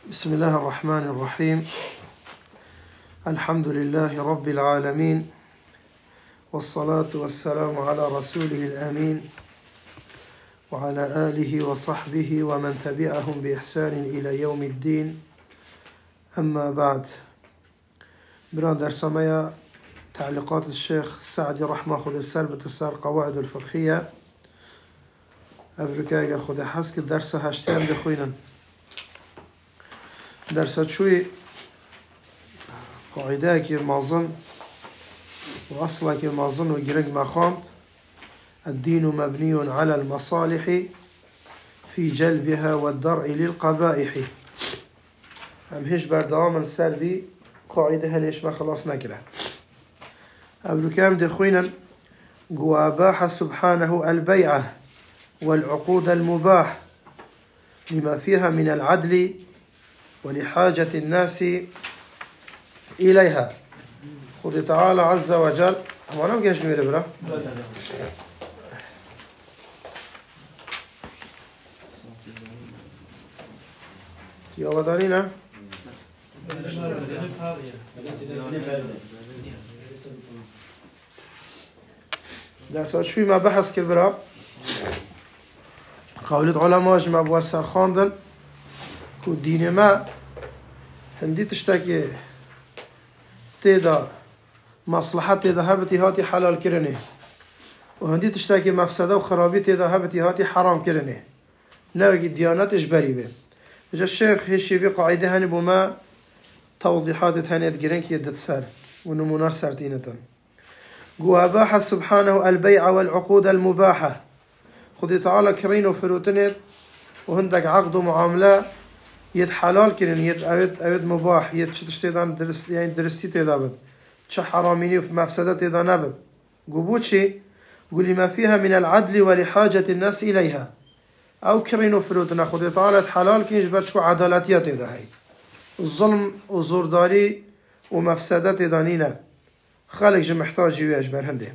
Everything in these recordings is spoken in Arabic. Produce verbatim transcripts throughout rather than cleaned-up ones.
بسم الله الرحمن الرحيم. الحمد لله رب العالمين، والصلاة والسلام على رسوله الأمين وعلى آله وصحبه ومن تبعهم بإحسان إلى يوم الدين. أما بعد، بران درسمية تعليقات الشيخ سعدي رحمه خذ السلبة السار قواعد الفقهية أفريكا خذ حسك الدرس هاشتين بخوينا درس شوي قاعدة كي معظم وأصلا كي معظم وجرج مخام الدين مبني على المصالح في جلبها والدرء للقبائح. هم هيش بردوام السلبي قاعدة هنيش ما خلاص نكره قبل كام دخوينا وأباح سبحانه البيعة والعقود المباح لما فيها من العدل ولحاجة الناس إليها. خذ تعالى عز وجل أما نم جيش نمير برا تيوه دارينا درسات شوي ما بحث كالبرا قولت علماء جمع بورسان خاندن كو دين ما هندي تشتكي تيدا مصلحة تيدا هبتي هاتي حلال كرنه، وهندي تشتكي مفسده وخرابي تيدا هبتي هاتي حرام كرنه. ناقي الديانات إجباري به. وجا الشيخ هشي بقاعدة هني بما توضيحات هنيت جرينك يدت سار ونمونار سارتينة. قو أباح سبحانه البيع والعقود المباحة. خذ تعالى كرين وفروتنت وهندك عقد ومعاملة يد حلال كرن يد أود أود مباح يد شتشتيدان درست يعني درستي تدابد شح حراميني وفي مفسدة تدا نبد. قبوتشي قولي ما فيها من العدل ولحاجة الناس إليها أو كرين وفروتنا خذ تعالى حلال كنيش برشو عدالتية تدا هاي الظلم وزورداري ومفسدة تدانينا خالق جو محتاج يجبر هنده.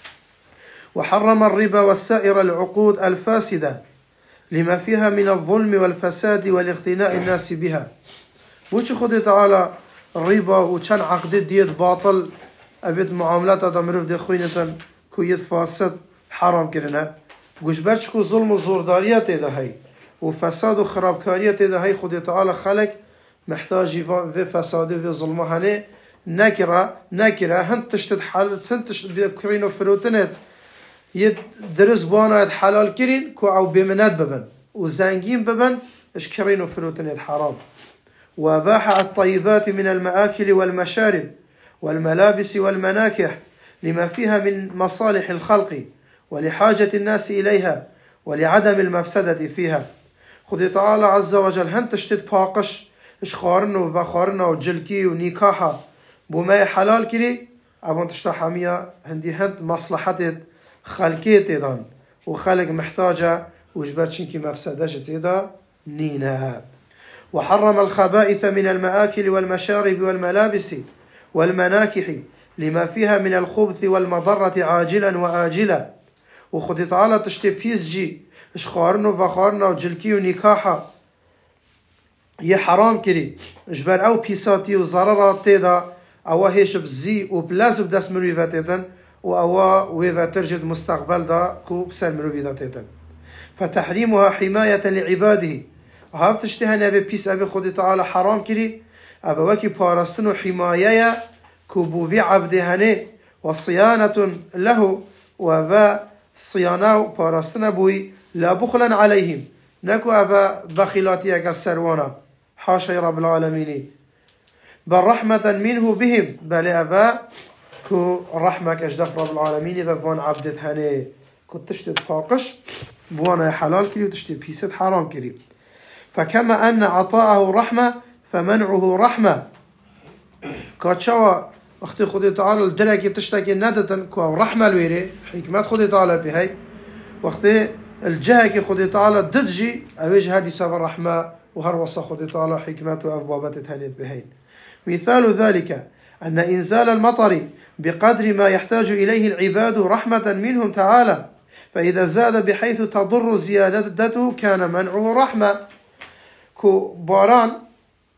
وحرم الربا والسائر العقود الفاسدة لما فيها من الظلم والفساد والاغتناء الناس بها. بوش خذ تعالى الربا وكان عقد ديت باطل أبد معاملات هذا مروف دي خوينة كويت فاسد حرام كرنا قوش برشكو ظلم وزورداريات هذا هاي وفساد وخرابكاريات هذا هاي خذ تعالى خلق محتاج في فساد في ظلم هني نكرة نكرة هنت تشتد حال هنت تشتد بكرين فروتنت يد درس بانا يد حلال كرين كو أو بمنات ببن وزانجين ببن إش كرين وفروتن يد حرام. وأباح الطيبات من المآكل والمشارب والملابس والمناكح لما فيها من مصالح الخلق ولحاجة الناس إليها ولعدم المفسدة فيها. خذ تعالى عز وجل هن تشتد باقش إش خارنا وفخارنا وجلكي ونكاحة بما حلال كري أبان تشتحامية هندي هند مصلحة خلقية تيدان وخلق محتاجة وجبرتشن كي مفسدة تيدا نينها. وحرم الخبائث من المآكل والمشارب والملابس والمناكح لما فيها من الخبث والمضرة عاجلا وآجلا. وخذ تعالى تشتي بيسجي اشخارنو وفخارنا وجلكي ونكاحة يه حرام كري جبر او بيساتي وزرارات تيدا او هيش بزي وبلاز بدس مرويفة تيدان وأوا ويفا ترجد مستقبل دا كو بسر مروفي دا تيتن. فتحريمها حماية لعباده وهاف تشتهن أبي بيس أبي خود تعالى حرام كري أبا وكي بارستن وحماية كو بوفي عبدهنه وصيانة له وفا صيانة بارستن بوي لا بخلا عليهم نكو أبا بخلاتي أكا سروانا حاشا رب العالمين بل رحمة منه بهم بل أبا كو رحمك أجدف رب العالمين بفان عبدت هني كنت تشتد فاقش بوانا حلال كري وتشتد بيسد حرام كري. فكما أن عطاءه رحمة فمنعه رحمة. كاتشوا اختي خدي تعالى الدرجة تشتكي ندتا كو رحمة الويري حكمات خدي تعالى بهاي واختي الجهة خدي تعالى ددجي أوجه هذه سبب الرحمة وهروصة خدي تعالى حكمات وأفبابات تهنيت بهاي. مثال ذلك أن إنزال المطر بقدر ما يحتاج إليه العباد رحمة منهم تعالى فإذا زاد بحيث تضر زيادته كان منعه رحمة. كو باران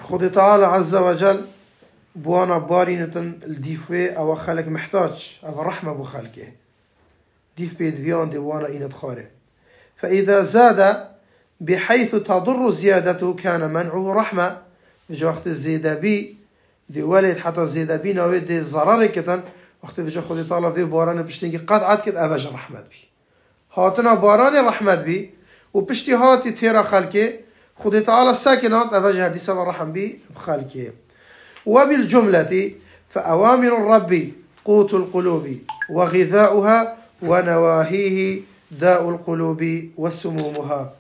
خدي تعالى عز وجل بوانا بارينتن الديفوي او خلق محتاج او رحمة بو خلقه ديف بيد فيان دي وانا اينت خاره فإذا زاد بحيث تضر زيادته كان منعه رحمة في وقت الزيادة بي دي ولد حتى الزيادة بي نويد دي الضرر كتن وقت في خدي تعالى في باران بشتنجي قد عاد كت أبج رحمة بي هاتنا باران رحمة بي وبشتي هاتي تيرا خلقه خدي تعالى الساكنات أبج هردي سبا رحم بي بخلقه وبالجملة فأوامر الرب قوت القلوب وغذاؤها ونواهيه داء القلوب وسمومها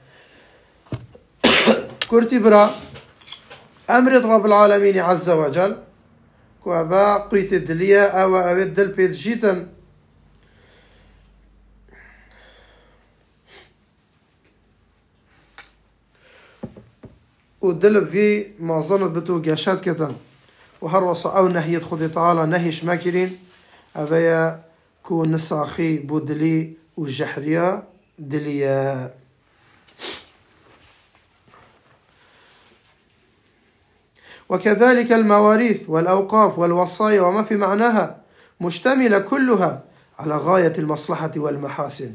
كرتبرا أمرت رب العالمين عز وجل كوابا قيت الدلية أو أود دل بيت جيتا ودل في ما ظنت بتو قاشات كتن وهروص أو نهي خدي تعالى نهي شماكرين أبيا كو نساخي بودلي وجحريا دليا وكذلك المواريث والأوقاف والوصايا وما في معناها مشتملة كلها على غاية المصلحة والمحاسن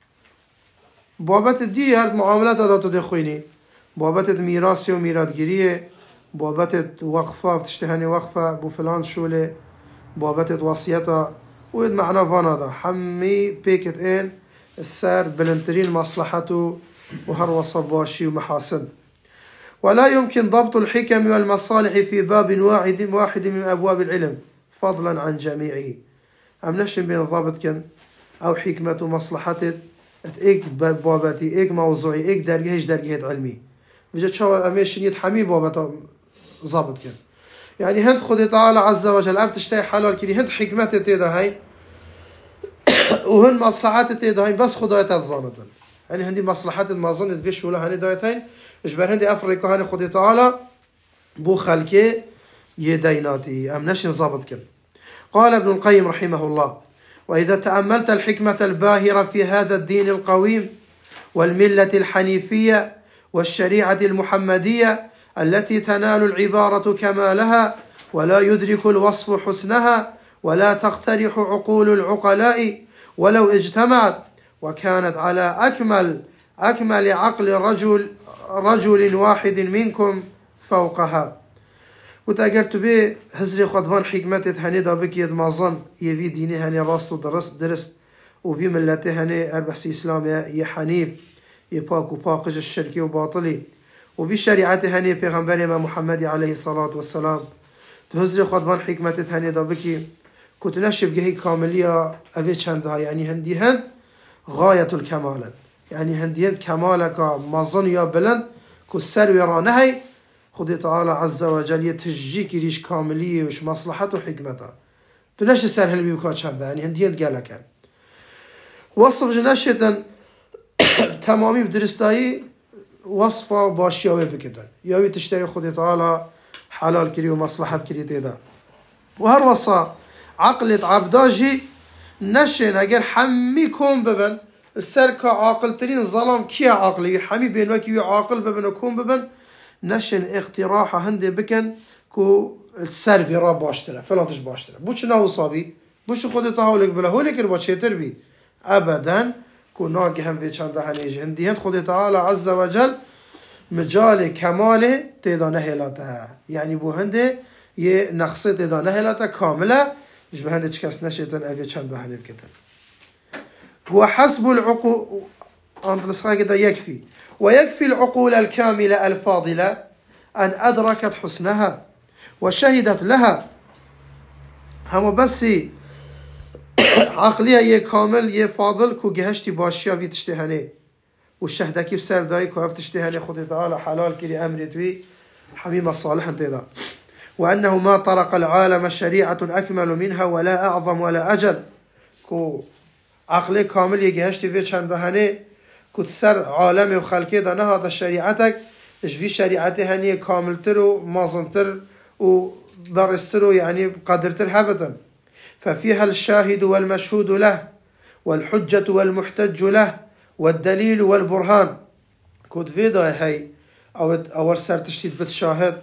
بابت دي هاد معاملات هذا تدخيني بابت ميراثي وميراثجيرية بابت وقفة تشتهني وقفة بو فلان شولة بابت وصيتها ويد معنا فانادا حمي بيكت إن السار بلنترين مصلحته وهروص باشي ومحاسن ولا يمكن ضبط الحكم والمصالح في باب واحد واحد من أبواب العلم فضلا عن جميعه أم نشن بين ضابط كان أو حكمة ومصلحته إيك باباتي إيك موضوعي إيك درجة إيش درجة علمي بجد شو أميشن يتحمي بابته ضابط كان يعني هند خدي تعالى عز وجل أفتشتي حلال كلي هند حكمته تيدا هاي وهن مصلحات تيدا هاي بس خدايت الظانتن يعني هندي مصلحات ما ظنت فيش ولا هني دايتين إجبار هندي أفريقيا هني خدي تعالى بو خلقه يديناتي أم نشن ضابط كن قال ابن القيم رحمه الله وإذا تأملت الحكمة الباهرة في هذا الدين القويم والملة الحنيفية والشريعة المحمدية التي تنال العبارة كمالها ولا يدرك الوصف حسنها ولا تقترح عقول العقلاء ولو اجتمعت وكانت على أكمل أكمل عقل رجل رجل واحد منكم فوقها وتأجرت به هزري خدوان حكمته هني دابك يد مازن يبي ديني هني راست ودرست درست وفي ملته هني أربحسي إسلامي يحنيف يباك وباقج الشركي وباطلي وفي شريعته هني پیغمبر محمد عليه الصلاة والسلام تهزري خدوان حكمته هني دابك كنت نشب جهي كاملية أبي چندها يعني هندي هند غاية الكمال يعني هندي هند كمالك مازن يا بلند كسر ويرانهي خدي تعالى عز وجل يتجيك ريش كاملية وش مصلحته وحكمته تنش سر هل بيوكا چنده يعني هندي هند قالك وصف جنشتا تمامي بدرستاي وصفه باشياوي بكدن ياوي تشتري خدي تعالى حلال كري ومصلحة كري تيدا وهر وصا عقلة عبداجي نشن اگر حمي كون ببن السركة عاقل ترين ظلام كي عاقلي حمي بين وكي عاقل ببن وكون ببن نشن اقتراحة هندي بكن كو السرفي را باشتره فلاتش باشتره بوش ناو صابي بوش خدي تهولك بلا هولك البا چيتر بي ابدا كو ناقي هم في چنده هنيج هندي هند خدي تعالى عز وجل مجال كماله تيدا نهلاته يعني بو هندي يه نقصه تيدا نهلاته كامله مش بهندي چكس نشيتن اگه چنده هنيب كتن هو حسب العقول عند نسخه كده يكفي ويكفي العقول الكاملة الفاضلة أن أدركت حسنها وشهدت لها هم بس عقلية يه كامل يه فاضل كو جهشتي باشيا في تشتهني والشهدكي بسر داي كو هف تشتهني خذي تعالى حلال كري أمرت بي حميم الصالح انتظار وأنه ما طرق العالم شريعة أكمل منها ولا أعظم ولا أجل كو عقلي كامل يه جهشتي في چندهني كتسر عالم وخلقه ده نهاد الشريعتك اش في شريعته هني كاملتر ومازنتر وبرستر يعني قدرتر هبدا ففيها الشاهد والمشهود له والحجة والمحتج له والدليل والبرهان كود فيدا هي او اور سر تشتيت بتشاهد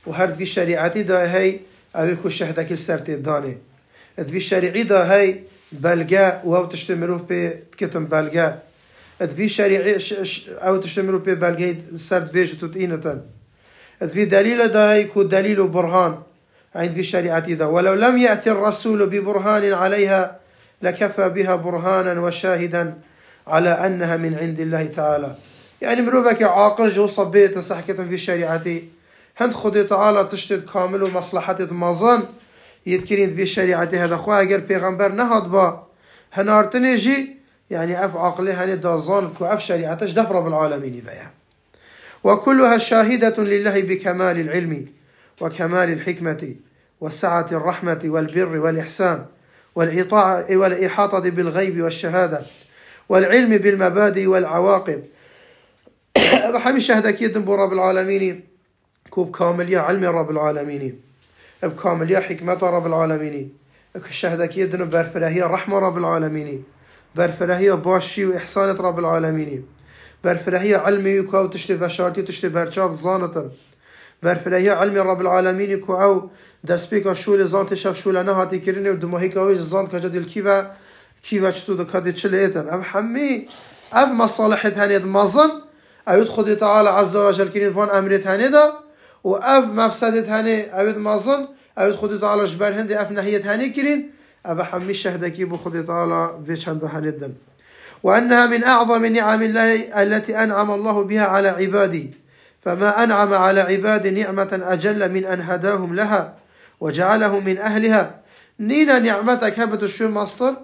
وهر في شريعتي دا هي أبيكو شهدك السرت الداني في شريعي دا هي بلغا و تشتمرو بي تكتم بلغا في شريعي أو تشتمرو بي بلغا سرت بيش تتئينة في دليل دا هي كو دليل برهان عند في شريعتي دا ولو لم يأتي الرسول ببرهان عليها لكفى بها برهانا وشاهدا على أنها من عند الله تعالى. يعني مروفك عاقل جو صبيت صحكة في شريعتي هند خدي تعالى تشتد كامل ومصلحة مظن يذكرين في شريعتي هذا خواه اگر پیغمبر نهاد با هنارتني جي يعني اف عقلي هني دازان كو اف شريعتش دفر بالعالمين بيها وكلها شاهدة لله بكمال العلم وكمال الحكمة وسعة الرحمة والبر والإحسان والإطاعة والإحاطة بالغيب والشهادة والعلم بالمبادئ والعواقب. هذا حمي شهد أكيد برب العالمين كوب كامل يا علم رب العالمين بكامل يا حكمة رب العالمين شهد أكيد برفرهية رحمة رب العالمين برفرهية باشي وإحسان رب العالمين برفرهية علمي كو تشتي بشارتي تشتي برشاف زانة برفرهية علمي رب العالمين كو أو دسبيك شول زانت شاف شول نهاتي كريني ودماهي كويس زانت كجد الكيفا كيفا تشتو دكادي تشليتن أب حمي أب مصالحة هنيد مظن أيد خدي تعالى عز وجل كريم فان أمرت هنيدا وأف مفسدة هني أيد مظن أيد خدي تعالى جبال هندي أف نهية هني كريم أب حمي شهد كيبو خدي تعالى فيش هند هنيدن وأنها من أعظم نعم الله التي أنعم الله بها على عبادي فما أنعم على عباد نعمة أجل من أن هداهم لها وجعلهم من أهلها نينا نعمتك هبت الشو مصدر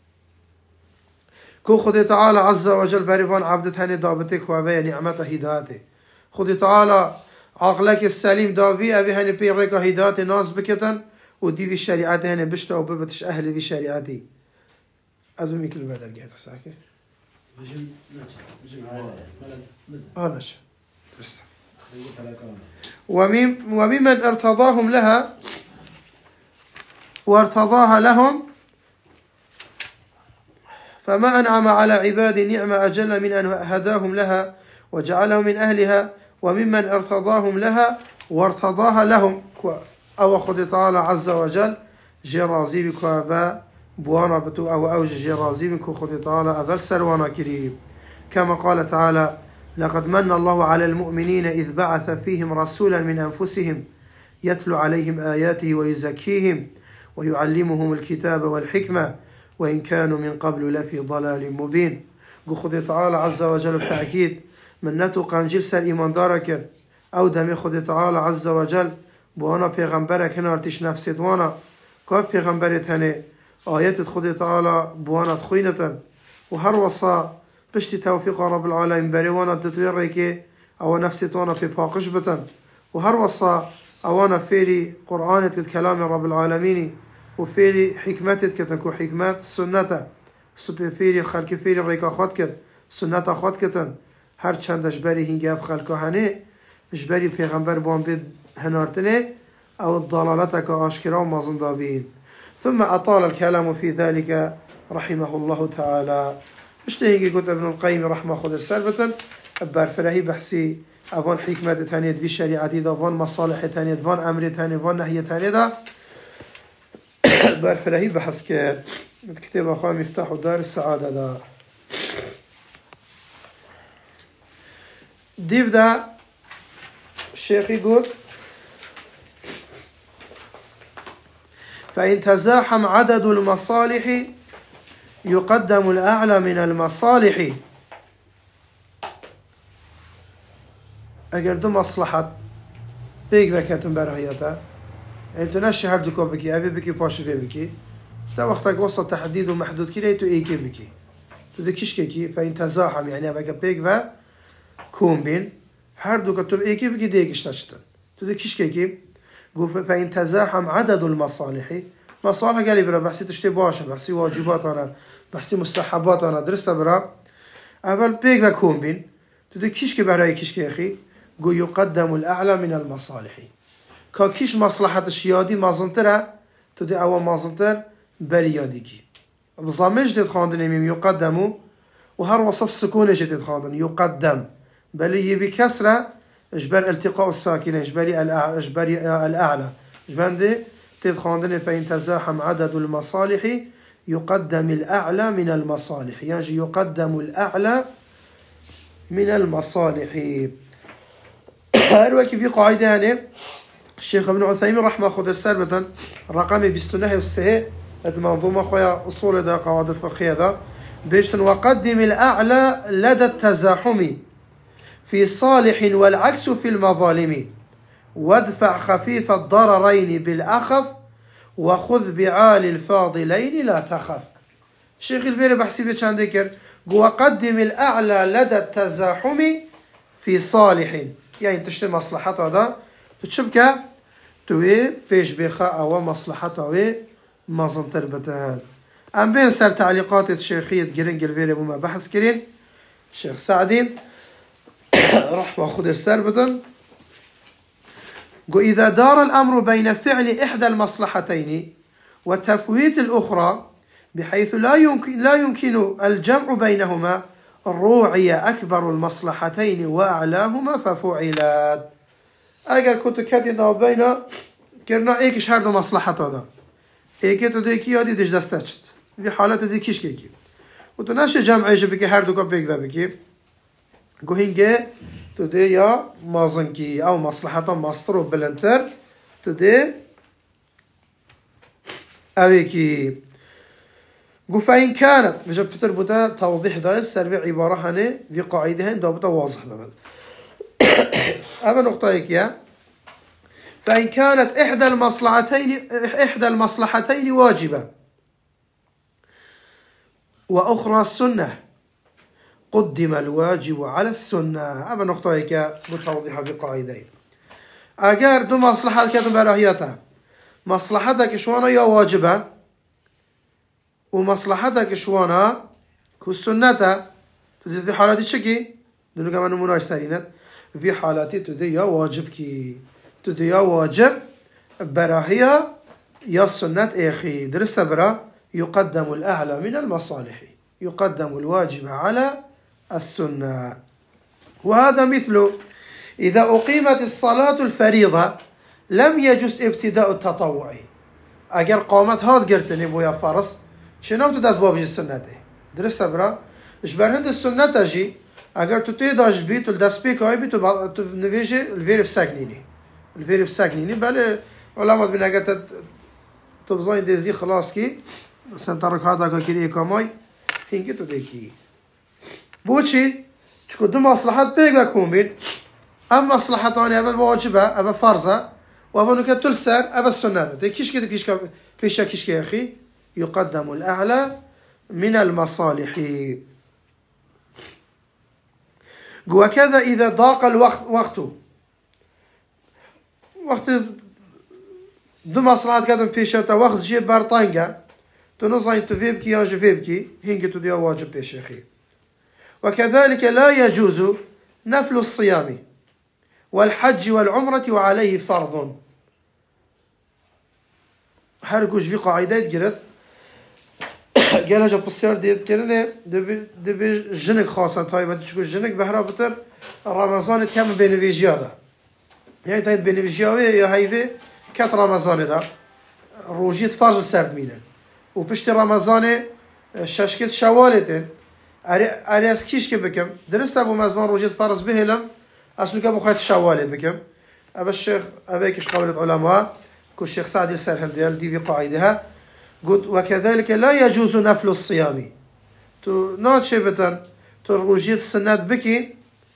كو خدي تعالى عز وجل بريفان عبدت هني دابتك وابي نعمته هداته خدي تعالى عقلك السليم دابي أبي هني بيرك هداته ناس بكتن ودي في الشريعة هني بشتا وببتش أهلي في شريعتي أدومي كل بعد أرجعك ساكي أنا شو وممن ارتضاهم لها وارتضاها لهم فما أنعم على عباد نعمة أجل من أن هداهم لها وجعلهم من أهلها وممن ارتضاهم لها وارتضاها لهم أو خد تعالى عز وجل جرازي بكوابا بوانا بتو أو أوج جرازي بكو خد تعالى أبل سروانا كريم كما قال تعالى لقد من الله على المؤمنين إذ بعث فيهم رسولا من أنفسهم يتلو عليهم آياته ويزكيهم ويعلمهم الكتاب والحكمة وإن كانوا من قبل لفي ضلال مبين. قو خدي تعالى عز وجل التأكيد من نتو قنجل سر إيمان دارك أو دمي خدي تعالى عز وجل بوانا پیغمبرك هنارتش نفسد وانا كاف پیغمبرت هنه آيات خدي تعالى بوانا تخوينة وهر وصا بشتي توفيق رب العالمين بري وانا تتوير ريكي أو نفسد وانا في باقش بتن وهر وصا أوانا فيري قرآنت كلام رب العالمين وفيري حكمتت كتنكو حكمات السنة فيري خلق فيري ريكا خود كت سنة خود كتن هر چند اجباري هنگه اف خلقا هنه اجباري پیغمبر بان بيد هنارتنه او الضلالتك آشكرا ومازن دابين. ثم أطال الكلام في ذلك رحمه الله تعالى اشتهينجي قلت ابن القيم رحمه خود السلبة أبار فرهي بحسي أفان حكمة تانية في شريعتي دا أفان مصالح تانية أفان أمر تانية أفان نهي تانية دا أبار فرهي بحس كتاب أخوة مفتاح دار السعادة دا ديف دا الشيخ يقول فإن تزاحم عدد المصالح يقدم الأعلى من المصالح. اگر دو مصلحت بيك بكاتن برهيتا انتو نشي هر دوكو بكي ابي بكي باشي في بكي دا وقتك وسط تحديد ومحدود كده تو ايكي بكي تو دكيش كي فإن تزاحم يعني ابقى بيك با كون بين هر دوكو تو ايكي بكي ديكش تشتن تو دكيش كي فإن تزاحم عدد المصالح مصالح قالي برا بحسي تشتي باشا بحسي واجبات انا بحسي مستحبات انا درستا برا اول بيك با كون بين تو دكيش كي برا ايكيش كي اخي قو يقدم الأعلى من المصالح كاكيش مصلحة الشيادي مازنترة تدي أول مازنتر بري ياديكي بضامج تتخاندن ميم يقدمو وهر وصف سكونة تتخاندن يقدم بل يبي كسرة إجبار التقاء الساكنين إجباري إجباري الأعلى إجباندي تدخلنا فإن تزاحم عدد المصالح يقدم الأعلى من المصالح يعني يقدم الأعلى من المصالح. هل في قاعدة يعني الشيخ ابن عثيمين رحمه خذ السربة رقم بستناه والسهي المنظومة خويا أصول دا قواعد الفقهية دا بيشتن وقدم الأعلى لدى التزاحم في صالح والعكس في المظالم وادفع خفيف الضررين بالأخف وخذ بعالي الفاضلين لا تخف. الشيخ الفيري بحسي بيش عندك وقدم الأعلى لدى التزاحم في صالح يعني تشتري مصلحة هذا تشبك توي بيش بيخا أو مصلحة أو مازنتر بتهال. أم بين سر تعليقات الشيخية جرينج الفيري بما بحث كرين الشيخ سعدي راح واخذ السر بدن إذا دار الأمر بين فعل إحدى المصلحتين وتفويت الأخرى بحيث لا يمكن لا يمكن الجمع بينهما روعي أكبر المصلحتين وأعلاهما ففعلات. أجل كنت كاتنا بين كرنا إيكش هذا مصلحة هذا إيكي تديكي هذه دش دستشت في حالة دي كيش كيكي وتناش جمع إيش بكي هر دو كبيك بكي قهينجي تدي يا مازنكي أو مصلحة مصدر بلنتر تدي أويكي قو فإن كانت بجب تربطها توضيح دائر سربي عبارة هني في قاعدهن دابطة واضح بمد. أما نقطة يا فإن كانت إحدى المصلحتين إحدى المصلحتين واجبة وأخرى السنة قدم الواجب على السنة. أما نقطة يا متوضحة بقاعدين أجر دو مصلحات كتب براهيتها مصلحتك شوانا يا واجبة ومصلحتك شوانا كالسنة تدي في حالاتي شكي دونو كمان نموناش سرينت في حالاتي تدي يا واجب كي تدي يا واجب براهية يا السنة إخي درس برا يقدم الأعلى من المصالح يقدم الواجب على السنة. وهذا مثل إذا أقيمت الصلاة الفريضة لم يجوز ابتداء التطوع أجر قامت هاد قرتني بويا فارس شنو تداس بابي السنة درس برا إيش برهند السنة تجي أجر تتيداش بيت الدرس بيك هاي بيت نفيجي الفيرب ساكنيني الفيرب ساكنيني بل علامات بين أجر تبزين دزي خلاص كي سنترك هذا كيري كماي هينك تديكي بوشي تكون دو مصلحات بيك بكون بين أما مصلحة أنا أبا واجبة أبا فرضة وأبا نكت تلسر أبا السنة ده كيش كده كيش كيش كيش يا أخي يقدم الأعلى من المصالح. وكذا إذا ضاق الوقت وقته وقت دو مصلحات كده بيشة وقت جي بارطانجا تنصين تفيبكي يا جفيبكي هينك تدي واجب بيش أخي. وكذلك لا يجوز نفل الصيام والحج والعمرة وعليه فرض. هرقوش في قاعدة جرت قال جاب السير ديت كرني دبي دبي جنك خاصة طيب تشكو جنك بهرابتر رمضان كم بين فيجيادا يعني تايد بين فيجياوي يا هيفي كات رمضان ده روجيت فرض السرد ميلان وبشتي رمضان شاشكت شوالتين أرياس كيش كبكم درست أبو مزمان روجيت فرض بهلم أصله كابو خيط شوالي بكم أبا الشيخ أبيكش قول العلماء كل الشيخ سعد يسألهم ديال دي في قاعدها قلت وكذلك لا يجوز نفل الصيام تو نات شبتن تروجيت السنات بكي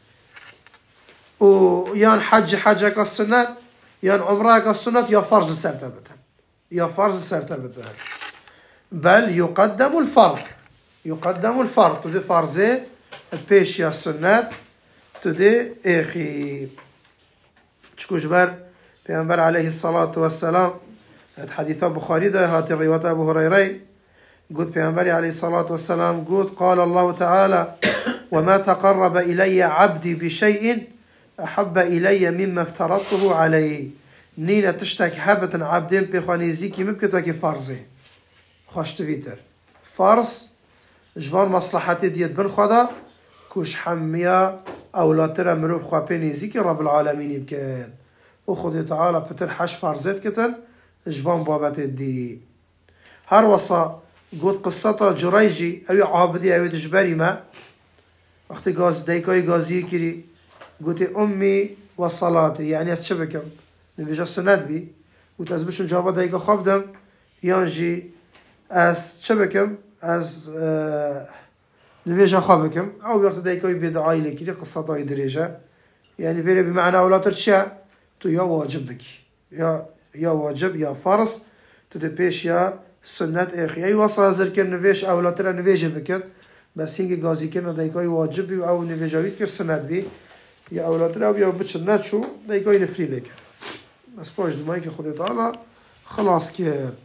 ويان حج حجك السنات يان عمرك السنات يا فرض سرتبتن يا فرض سرتبتن بل يقدم الفرض يقدم الفرض تدي فرضه البيش يا السنات تدي اخي تشكوش بر پیامبر عليه الصلاة والسلام حديث بخاري ده هات الرواية أبو هريرة قلت پیامبر عليه الصلاة والسلام قلت قال الله تعالى وما تقرب إلي عبدي بشيء أحب إلي مما افترضته عليه نينا تشتك حبة عبدين بخانيزيكي مبكتك فرضه خوش تفيتر فرض جوان مصلحتي ديت بن خدا كوش حمية اولاتر مروف خواه نزیک رب العالمین بکد و خود تعالی پتر حش فرزت کتن جوان بابت دی هر وصا قد قصة جريجي أو عابدي أو تجبري ما وقت غاز ديكاي غازي كري قلت أمي وصلاتي يعني أتشبكم نبيجا سند بي قلت أزبشم جوابا ديكا خبدم يانجي أس شبكم أس آه نبيجا خبكم أو وقت ديكاي بدعاي لكري قصة داي دريجة يعني فيري بمعنى أولا ترشع تو يا واجب بك يا يا واجب يا فرض تو تبيش يا سنت اخي اي وصل هزر كر نویش اولاتر نویجه بکد بس هنگی گازی کرن دایکای واجب بی او نویجاوید کر سنت بی یا اولاتر او یا بچه نچو دایکای نفری بکد بس پاش دمایی که خود تعالی خلاص کرد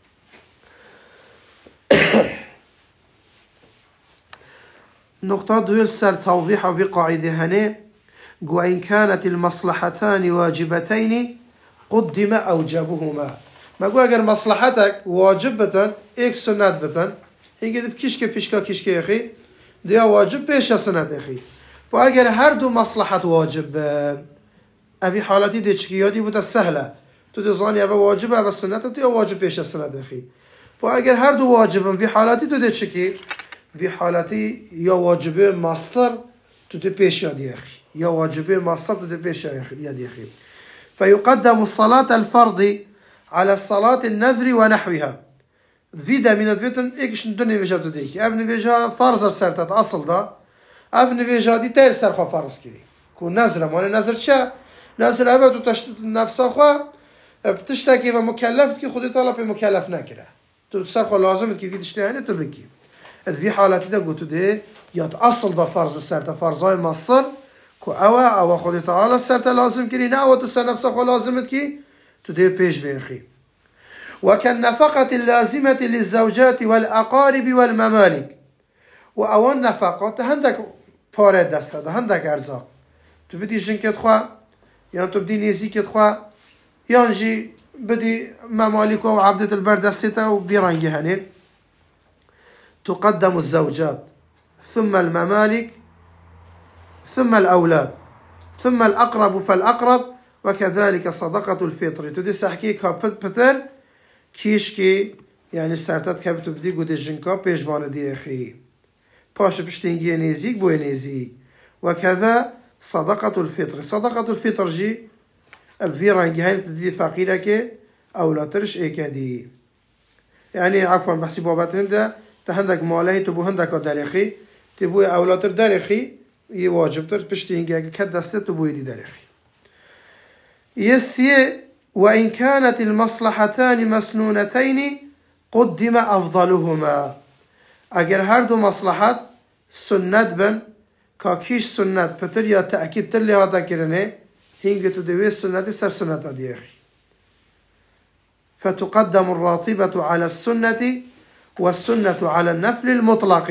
نقطة دويل سر توضيح في قاعدة هنا وإن كانت المصلحتان واجبتين قدم أوجبهما ما گو اگر مصلحتك واجب بتن ایک سنت بتن هنگی دب کشک پیشکا کشک اخی دیا واجب پیش سنت اخی و اگر هر دو مصلحت واجب بن اوی حالتی دی چکیادی بوده سهله تو دی زانی اوه واجب اوه سنت دیا واجب پیش سنت اخی و اگر هر دو واجبن وی حالتی تو دی چکی وی حالتی یا واجبه ماستر تو دی پیش یادی اخی یا واجبه ماستر تو دی پیش یادی اخی فيقدم الصلاة الفرض على الصلاة النذر ونحوها فيدا من الفيتن إيش ندني فيجا تديك أبن فيجا فرض سرتت أصل دا أبن فيجا دي تير سرخوا فرض كري كون نذر ما نذر شا نذر أبد وتشتت نفس خوا بتشتكي ومكلف كي خدي طلب مكلف نكره تو سرخوا لازم كي في تشتهي تو بكي في حالتي دا قلت دي يات أصل دا فرض سرت فرضاي مصر كو أوا أو خدي تعالى سرت لازم كري نا أو تسر نفس خوا لازمت كي تدي بيش بيخي وكالنفقة اللازمة للزوجات والأقارب والممالك وأول نفقة هندك بارد دسته هندك أرزاق تو بدي جنكت خوا يعني تو بدي نيزيكت خوا يانجي بدي ممالك وعبدة البردستة وبيرانجي هني تقدم الزوجات ثم الممالك ثم الأولاد ثم الأقرب فالأقرب وكذلك صدقة الفطر تدي سحكي كابت بتر كيشكي يعني سرتت كابتو بدي قد الجنكا بيجوان دي أخي باش بشتنجي نيزيك بو نيزيك وكذا صدقة الفطر صدقة الفطر جي الفيران جهين تدي فقيرك أو لا ترش إيكادي يعني عفوا بحسي بابات هندا تهندك مالهي تبو هندك داريخي تبو أو لا تر داريخي يواجب تر بشتنجي كدست تبو يدي داريخي يسي وإن كانت المصلحتان مسنونتين قدم أفضلهما اگر هر دو مصلحت سنت بن كاكيش سنت بتر يا تأكيد تلي هذا كرنه هنگه تو دوي سنت سر سنت دي أخي فتقدم الراتبة على السنة والسنة على النفل المطلق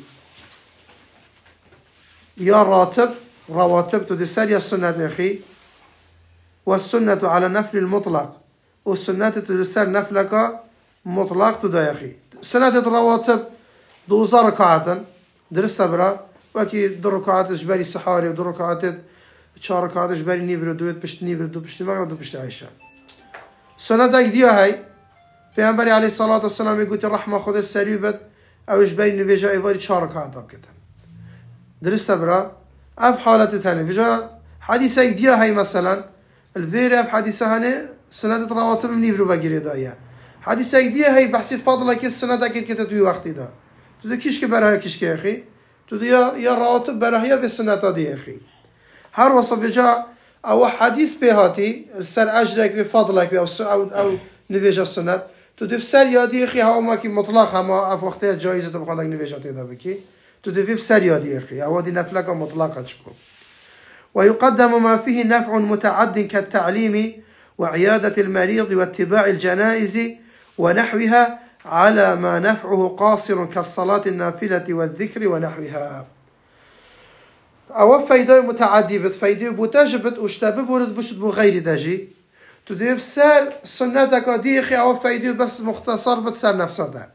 يا راتب رواتب تو دي سر يا سنت أخي والسنة على نفل المطلق والسنة تدسر نفلك مطلق تدا أخي سنة الرواتب دوزا ركعة درسها برا وكي دو ركعات جبالي سحاري ودو ركعات چهار ركعات جبالي نيفر دوت بشت نيفر دو بشت مغرب دو بشت عيشة سنة داك ديها هاي پیامبری عليه الصلاة والسلام يقول الرحمة خود السريبت او جبالي نفيجا ايواري چهار ركعات اب كده درسها برا اف حالة ثانية فيجا حديثة ديها هاي مثلا الفيرة في حديثة هنا سنة رواتب من نيفرو بقيري دايا حديثة ديها هاي بحثي فاضلة كي السنة دا كده توي وقتي دا تو دا كيش كبرها كيش كي أخي تو دا يا رواتب برها في السنة دا دي أخي هر وصف جاء أو حديث بهاتي السر أجرك بفضلك أو أو أو نفيجة السنة تو دا بسر يادي أخي ها ما كي مطلق هما أف وقتها جائزة تبقى لك نفيجة تيدا بكي تو دا في بسر يادي أخي أو دي نفلك مطلقة تشكو ويقدم ما فيه نفع متعد كالتعليم وعيادة المريض واتباع الجنائز ونحوها على ما نفعه قاصر كالصلاة النافلة والذكر ونحوها أو فايدة متعدي بت فايدة بتجبت واشتبه ورد بشت بغير داجي تديب سال سنتك ديخي أو فايدة بس مختصر بتسال نفسها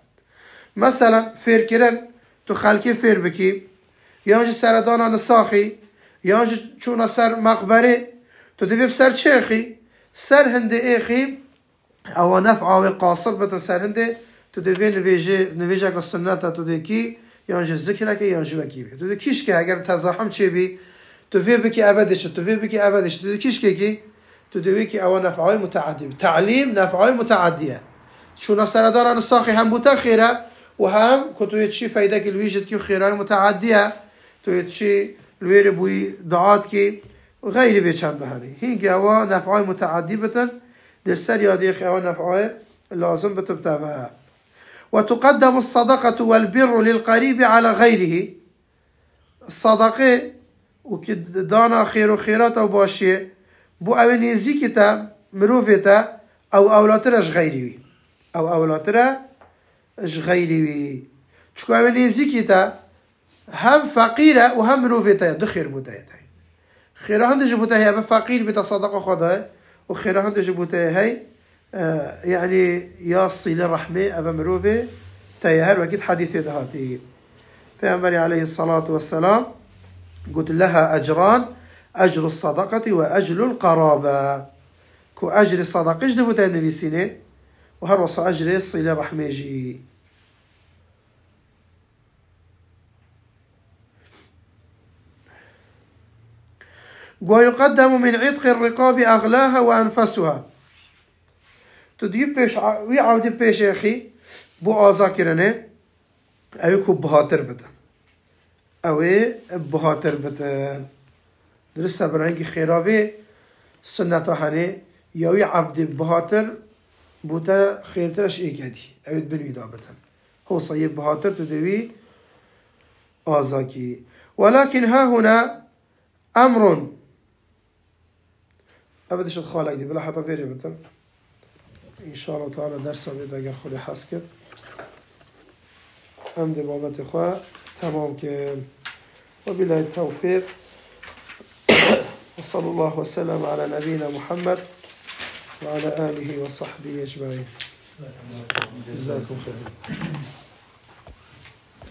مثلا فير كرن تخلكي فير بكي يانجي سردانا نساخي يانج چون سر مقبره تو دوی سر چه خي سر هنده اخي او نفع قاصر بتن سر هنده تو دوی نویجه نویجه که سنت تو دوی یانج ذکر که یانج وکی بی تو دوی کیش که اگر تزاحم چه بی تو دوی بکی ابدش تو دوی بکی ابدش تو دوی کیش که کی تو دوی که او نفعای متعدی تعلیم نفعای متعدیه چون سر دارن ساخی هم بوتا خیره و هم که توی چی فایده که الویجد که خیرهای متعدیه توی چی الویر بوی دعات که غیری به چند بهانی هینگه او نفعای متعدی بتن در سر یادی خیلی نفعای لازم بتبتبه وتقدم الصدقة والبر للقريب على غيره الصدقة وكدانا خير وخيرات أو باشية بو أو نزيكتا مروفتا أو أولاترش غيري أو أولاترش غيري چكو أو نزيكتا هم فقيرة وهم مروفتا دو خير بوتا خيرا هندج بوتا هي فقير بتا صدقة خدا وخيرا هندج بوتا هي آه يعني يا صلة رحمة أبا مروفة تيهر وكيد حديث ذهاتي فأمري عليه الصلاة والسلام قلت لها أجران أجر الصدقة وأجر القرابة كو أجر الصدقة جدبو تا النبي سيني وهروس أجر الصلة رحمة جي ويقدم من عتق الرقاب أغلاها وأنفسها تدیو پیش وی عودی پیش اخی بو آزا کرنه اوی کو بهاتر بده اوی بهاتر بده درسته برای اینکه خیراوی سنت هنه یا وی عبد بهاتر بوده خیرترش ای کدی اوی بنوی دا بده هو صیب بهاتر تدوی آزا کی ولكن ها هنا امر ابدش الخالق دي بلا حتى فيري بده إن شاء الله تعالى درس بيد أجر خود حسكت أمد بابت إخوة تمام ك وبالله التوفيق وصلى الله وسلم على نبينا محمد وعلى آله وصحبه أجمعين جزاكم خير